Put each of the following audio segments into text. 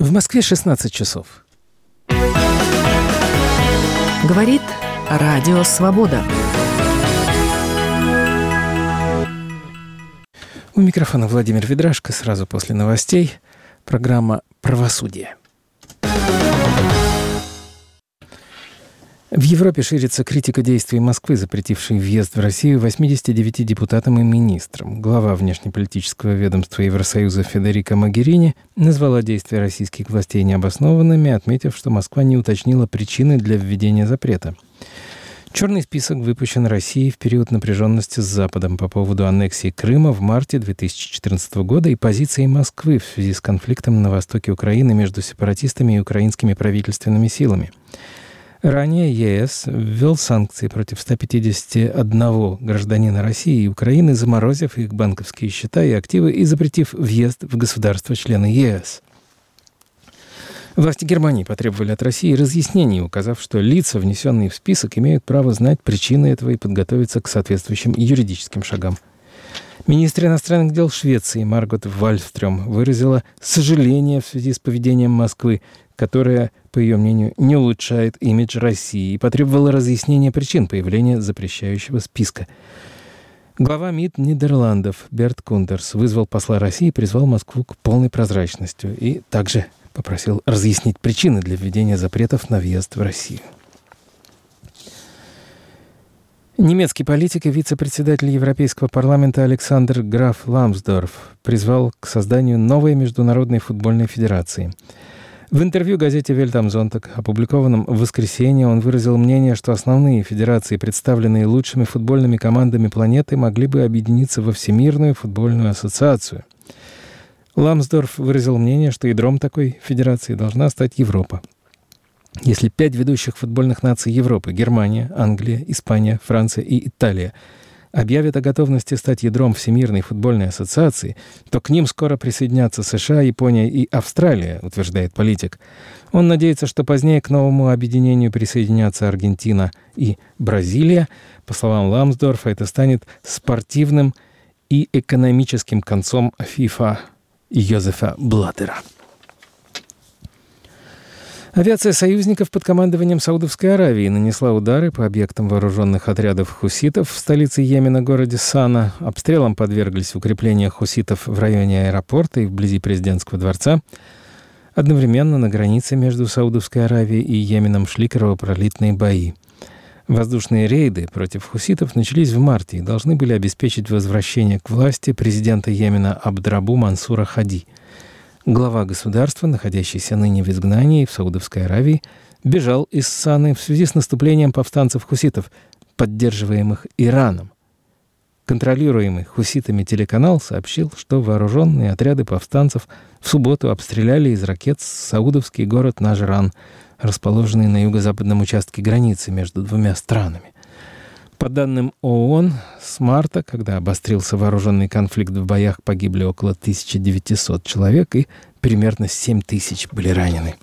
В Москве 16 часов. Говорит Радио Свобода. У микрофона Владимир Ведрашко. Сразу после новостей программа «Правосудие». В Европе ширится критика действий Москвы, запретившей въезд в Россию 89 депутатам и министрам. Глава внешнеполитического ведомства Евросоюза Федерико Могерини назвала действия российских властей необоснованными, отметив, что Москва не уточнила причины для введения запрета. Черный список выпущен Россией в период напряженности с Западом по поводу аннексии Крыма в марте 2014 года и позиции Москвы в связи с конфликтом на востоке Украины между сепаратистами и украинскими правительственными силами. Ранее ЕС ввел санкции против 151 гражданина России и Украины, заморозив их банковские счета и активы и запретив въезд в государства-члены ЕС. Власти Германии потребовали от России разъяснений, указав, что лица, внесенные в список, имеют право знать причины этого и подготовиться к соответствующим юридическим шагам. Министр иностранных дел Швеции Маргот Вальстрём выразила сожаление в связи с поведением Москвы, которое, по ее мнению, не улучшает имидж России, и потребовала разъяснения причин появления запрещающего списка. Глава МИД Нидерландов Берт Кундерс вызвал посла России и призвал Москву к полной прозрачности и также попросил разъяснить причины для введения запретов на въезд в Россию. Немецкий политик и вице-председатель Европейского парламента Александр Граф Ламсдорф призвал к созданию новой международной футбольной федерации. В интервью газете «Welt am Sonntag», опубликованном в воскресенье, он выразил мнение, что основные федерации, представленные лучшими футбольными командами планеты, могли бы объединиться во Всемирную футбольную ассоциацию. Ламсдорф выразил мнение, что ядром такой федерации должна стать Европа. Если 5 ведущих футбольных наций Европы — Германия, Англия, Испания, Франция и Италия — объявят о готовности стать ядром Всемирной футбольной ассоциации, то к ним скоро присоединятся США, Япония и Австралия, утверждает политик. Он надеется, что позднее к новому объединению присоединятся Аргентина и Бразилия. По словам Ламсдорфа, это станет спортивным и экономическим концом ФИФА Йозефа Блаттера. Авиация союзников под командованием Саудовской Аравии нанесла удары по объектам вооруженных отрядов хуситов в столице Йемена, городе Сана. Обстрелам подверглись укрепления хуситов в районе аэропорта и вблизи президентского дворца. Одновременно на границе между Саудовской Аравией и Йеменом шли кровопролитные бои. Воздушные рейды против хуситов начались в марте и должны были обеспечить возвращение к власти президента Йемена Абдрабу Мансура Хади. Глава государства, находящийся ныне в изгнании в Саудовской Аравии, бежал из Саны в связи с наступлением повстанцев-хуситов, поддерживаемых Ираном. Контролируемый хуситами телеканал сообщил, что вооруженные отряды повстанцев в субботу обстреляли из ракет саудовский город Нажран, расположенный на юго-западном участке границы между двумя странами. По данным ООН, с марта, когда обострился вооруженный конфликт, в боях погибли около 1900 человек и примерно 7000 были ранены.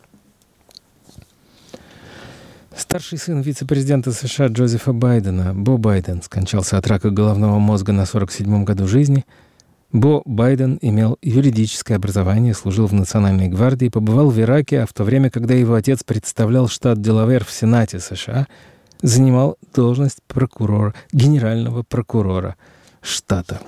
Старший сын вице-президента США Джозефа Байдена, Бо Байден, скончался от рака головного мозга на 47-м году жизни. Бо Байден имел юридическое образование, служил в Национальной гвардии, побывал в Ираке, а в то время, когда его отец представлял штат Делавэр в Сенате США, занимал должность генерального прокурора штата.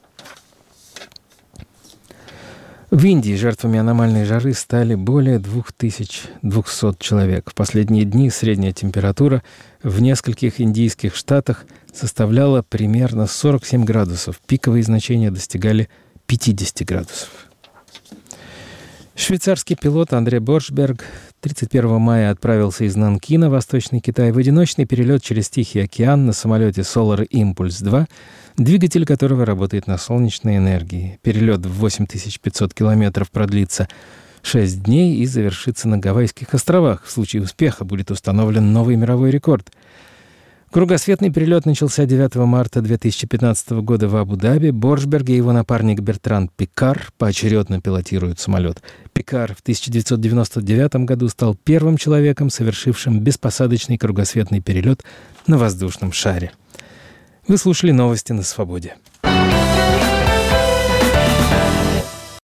В Индии жертвами аномальной жары стали более 2200 человек. В последние дни средняя температура в нескольких индийских штатах составляла примерно 47 градусов. Пиковые значения достигали 50 градусов. Швейцарский пилот Андре Боршберг 31 мая отправился из Нанкина, Восточный Китай, в одиночный перелет через Тихий океан на самолете Solar Impulse-2, двигатель которого работает на солнечной энергии. Перелет в 8500 километров продлится 6 дней и завершится на Гавайских островах. В случае успеха будет установлен новый мировой рекорд. Кругосветный перелет начался 9 марта 2015 года в Абу-Даби. Боршберг и его напарник Бертран Пикар поочередно пилотируют самолет. Пикар в 1999 году стал первым человеком, совершившим беспосадочный кругосветный перелет на воздушном шаре. Вы слушали новости на Свободе.